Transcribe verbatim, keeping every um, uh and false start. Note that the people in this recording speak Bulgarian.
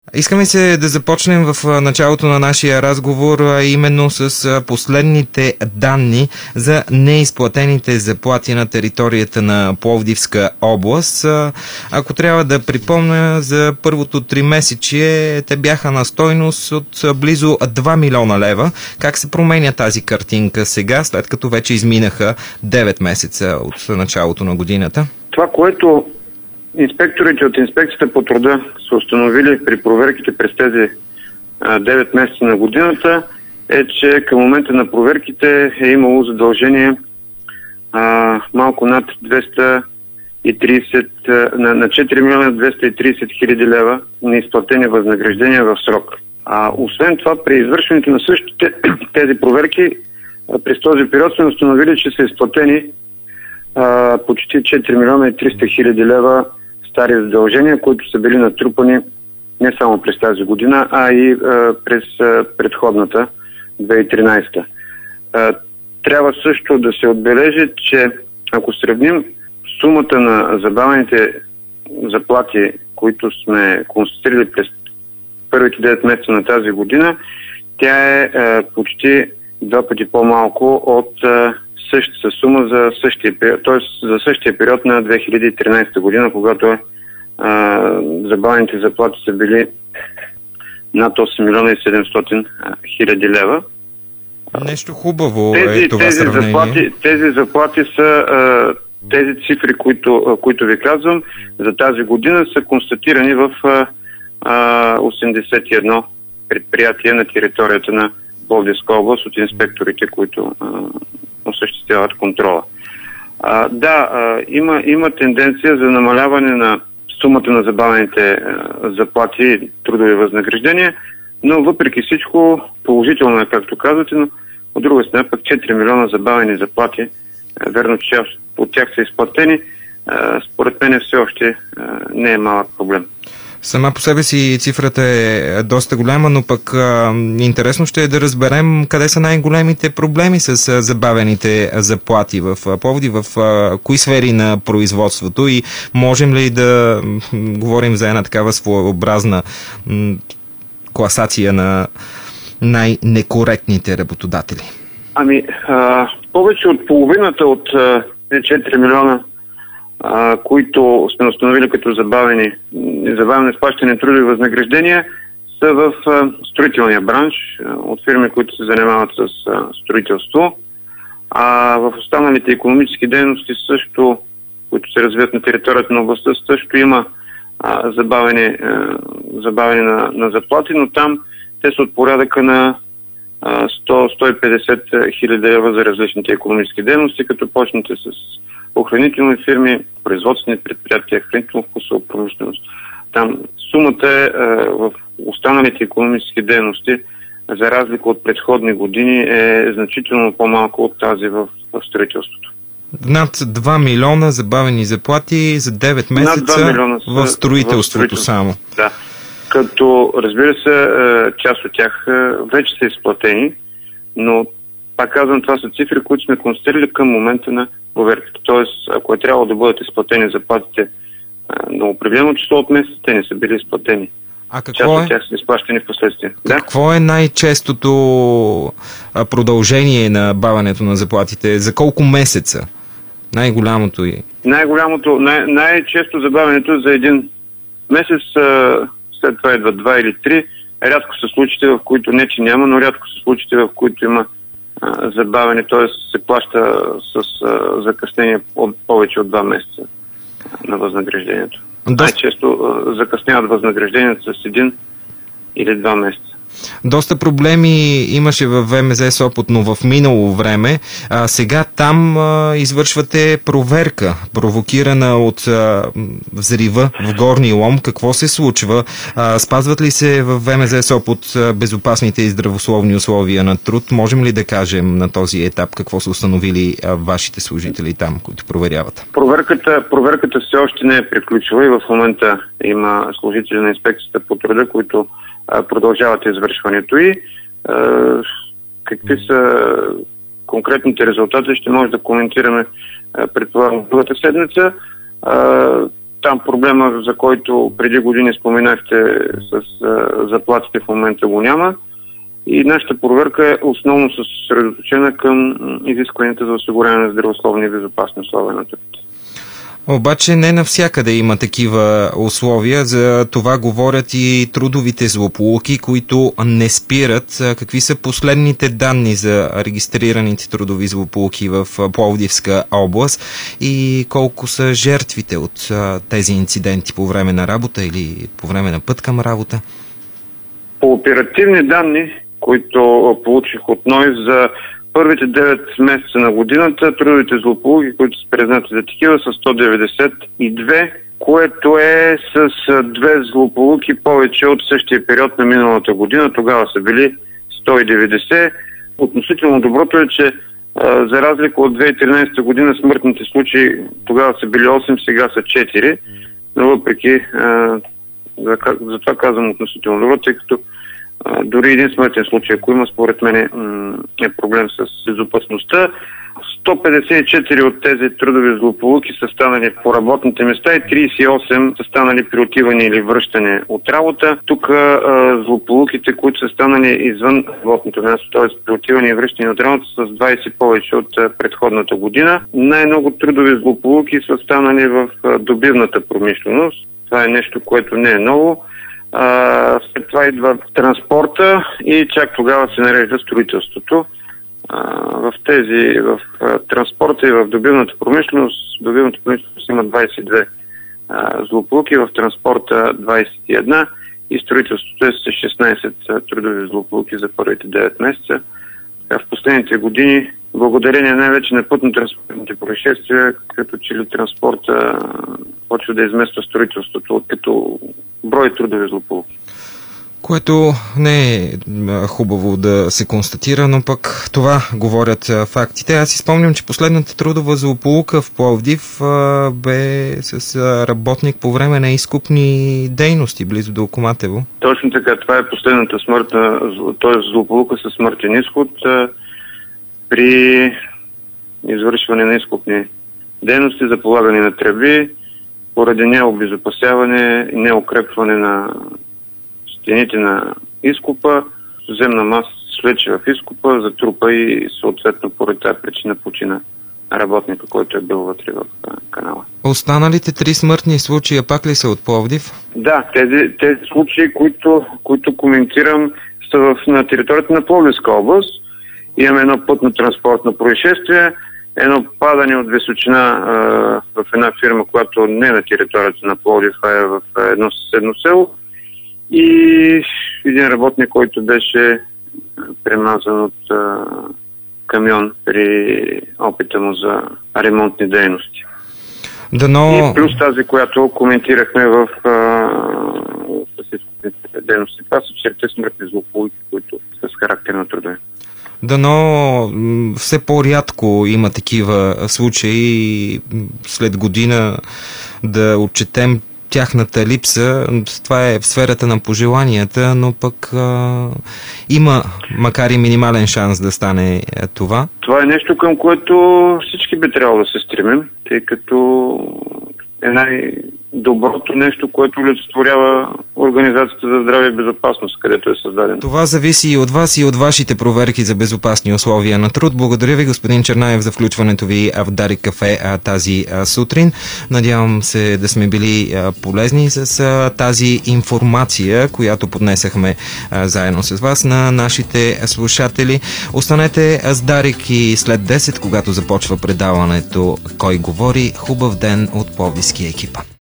Искаме се да започнем в началото на нашия разговор именно с последните данни за неизплатените заплати на територията на Пловдивска област. Ако трябва да припомня, за първото тримесечие те бяха на стойност от близо два милиона лева. Как се променя тази картинка сега, след като вече изминаха девет месеца от началото на годината? Това, което инспекторите от инспекцията по труда са установили при проверките през тези девет месеца на годината, е, че към момента на проверките е имало задължение а, малко над двеста и тридесет, на, на четири милиона двеста и тридесет хиляди лева неизплатени възнаграждения в срок. А, освен това, при извършването на същите тези проверки, а, през този период сме установили, че са изплатени а, почти четири милиона и триста хиляди лева стари задължения, които са били натрупани не само през тази година, а и а, през а, предходната две хиляди и тринадесета. А, трябва също да се отбележи, че ако сравним сумата на забавените заплати, които сме констатирали през първите девет месеца на тази година, тя е а, почти два пъти по-малко от а, същата сума за същия период, т.е. за същия период на две хиляди и тринадесета година, когато а, забавените заплати са били над осем милиона и седемстотин хиляди лева. Нещо хубаво тези, е това тези сравнение. Заплати, тези заплати са, а, тези цифри, които, а, които ви казвам, за тази година са констатирани в а, осемдесет и едно предприятия на територията на Пловдивска област от инспекторите, които а, осъществяват контрола. А, да, а, има, има тенденция за намаляване на сумата на забавените а, заплати и трудови възнаграждения, но въпреки всичко положително е, както казвате, но от друга страна пък четири милиона забавени заплати, а, верно, че от тях са изплатени, а, според мен все още а, не е малък проблем. Сама по себе си цифрата е доста голяма, но пък а, интересно ще е да разберем къде са най-големите проблеми с а, забавените заплати в Пловдив, в а, кои сфери на производството и можем ли да м, говорим за една такава своеобразна м, класация на най-некоректните работодатели? Ами, а, повече от половината от а, четири милиона, Uh, които сме установили като забавени, забавено изплащане трудови възнаграждения, са в uh, строителния бранш, uh, от фирми, които се занимават с uh, строителство. А в останалите икономически дейности също, които се развиват на територията на областта, също има uh, забавени, uh, забавени на, на заплати, но там те са от порядъка на uh, сто до сто и петдесет хиляди лева за различните икономически дейности, като почнете с охранителни фирми, производствени предприятия, хранително-вкусова промишленост. Там сумата е, е в останалите икономически дейности, за разлика от предходни години, е значително по-малко от тази в, в строителството. Над два милиона забавени заплати за девет месеца в строителството, в строителството само. Да. Като, разбира се, част от тях вече са изплатени, но пак казвам, това са цифри, които сме констатирали към момента на проверката. Тоест, ако е трябвало да бъдат изплатени заплатите на определено число от месец, те не са били изплатени. А какво Част е? от тях са изплащани в последствие. Какво да? е най-честото продължение на баването на заплатите? За колко месеца? Най-голямото е? Най-голямото, най- най-често забавянето за един месец, след това идва два или три. Рядко са случаите, в които не че няма, но рядко са случаите, в които има забавяне, т.е. се плаща с а, закъснение от повече от два месеца на възнаграждението. Доста... Най-често а, закъсняват възнаграждението с един или два месеца. Доста проблеми имаше в ВМЗ Сопот, но в минало време. А, сега там а, извършвате проверка, провокирана от а, взрива в Горни лом. Какво се случва? А, спазват ли се в ВМЗ Сопот безопасните и здравословни условия на труд? Можем ли да кажем на този етап какво са установили а, вашите служители там, които проверяват? Проверката, проверката все още не е приключила и в момента има служители на инспекцията по труда, които продължават извършването и какви са конкретните резултати ще може да коментираме предполагам другата седмица. Там проблема, за който преди години споменахте с а, заплатите, в момента го няма. И нашата проверка е основно съсредоточена към изискванията за осигуряване на здравословни и безопасни условия на труд. Обаче не навсякъде има такива условия, за това говорят и трудовите злополуки, които не спират. Какви са последните данни за регистрираните трудови злополуки в Пловдивска област и колко са жертвите от тези инциденти по време на работа или по време на път към работа? По оперативни данни, които получих от НОИ за първите девет месеца на годината, трудовите злополуки, които са признати за такива, са сто деветдесет и две, което е с две злополуки повече от същия период на миналата година. Тогава са били сто и деветдесет. Относително доброто е, че а, за разлика от две хиляди и тринадесета година смъртните случаи тогава са били осем, сега са четири. Но въпреки, а, за, за това казвам относително добро, тъй като а, дори един смъртен случай, ако има, според мен е проблем с безопасността. сто петдесет и четири от тези трудови злополуки са станали по работните места и тридесет и осем са станали при отиване или връщане от работа. Тук а, злополуките, които са станали извън работното място, т.е. при отиване и връщане от работа, са с двадесет повече от а, предходната година. Най-много трудови злополуки са станали в а, добивната промишленост. Това е нещо, което не е ново. А, след това идва транспорта и чак тогава се нарежда строителството. В тези, в транспорта и в добивната промишленост, добивната промишленост има двадесет и две а, злополуки, в транспорта двадесет и една и строителството е с шестнадесет трудови злополуки за първите девет месеца. В последните години, благодарение най-вече на пътно-транспортните происшествия, като че ли транспорта почва да измества строителството като брой трудови злополуки. Което не е хубаво да се констатира, но пък това говорят фактите. Аз си спомням, че последната трудова злополука в Пловдив а, бе с работник по време на изкупни дейности, близо до Коматево. Точно така, това е последната смъртна, т.е. злополука със смъртен изход а, при извършване на изкупни дейности за полагане на тръби, поради необезопасяване и неукрепване на стените на изкопа, земна маса свлече в изкопа, затрупа и съответно поради тази причина почина работника, който е бил вътре в канала. Останалите три смъртни случая пак ли са от Пловдив? Да, тези, тези случаи, които, които коментирам, са в, на територията на Пловдивска област. Имаме едно пътно-транспортно происшествие, едно падане от височина а, в една фирма, която не е на територията на Пловдив, а е в едно съседно село. И един работник, който беше премазан от а, камион при опита му за ремонтни дейности. Дано... И плюс тази, която коментирахме в изкупните дейности. Това са черте смъртни злополуки, които са с характер на труда. Дано все по-рядко има такива случаи след година да отчетем тяхната липса. Това е в сферата на пожеланията, но пък а, има, макар и минимален шанс да стане това. Това е нещо, към което всички би трябвало да се стремим, тъй като е най-доброто нещо, което олицетворява Организацията за здраве и безопасност, където е създадено. Това зависи и от вас и от вашите проверки за безопасни условия на труд. Благодаря ви, господин Чернаев, за включването ви в Дарик кафе тази сутрин. Надявам се да сме били полезни с тази информация, която поднесахме заедно с вас на нашите слушатели. Останете с Дарик и след десет, когато започва предаването Кой говори. Хубав ден от пловдивския екипа.